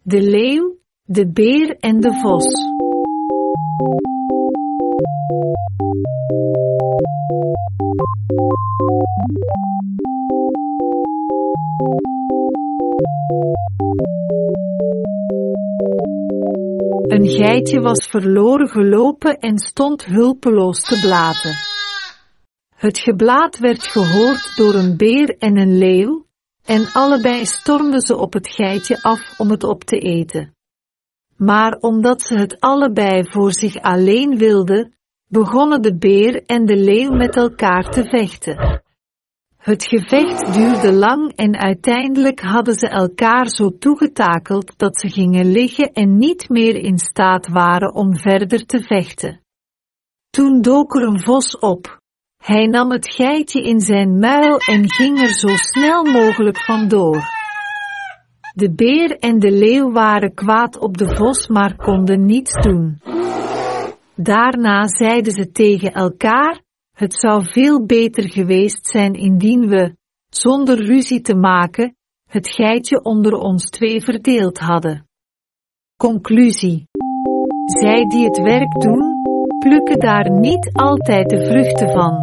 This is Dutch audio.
de leeuw, de beer en de vos. Een geitje was verloren gelopen en stond hulpeloos te blaten. Het geblaat werd gehoord door een beer en een leeuw, en allebei stormden ze op het geitje af om het op te eten. Maar omdat ze het allebei voor zich alleen wilden, begonnen de beer en de leeuw met elkaar te vechten. Het gevecht duurde lang en uiteindelijk hadden ze elkaar zo toegetakeld dat ze gingen liggen en niet meer in staat waren om verder te vechten. Toen dook er een vos op. Hij nam het geitje in zijn muil en ging er zo snel mogelijk vandoor. De beer en de leeuw waren kwaad op de vos maar konden niets doen. Daarna zeiden ze tegen elkaar: het zou veel beter geweest zijn indien we, zonder ruzie te maken, het geitje onder ons twee verdeeld hadden. Conclusie: zij die het werk doen, plukken daar niet altijd de vruchten van.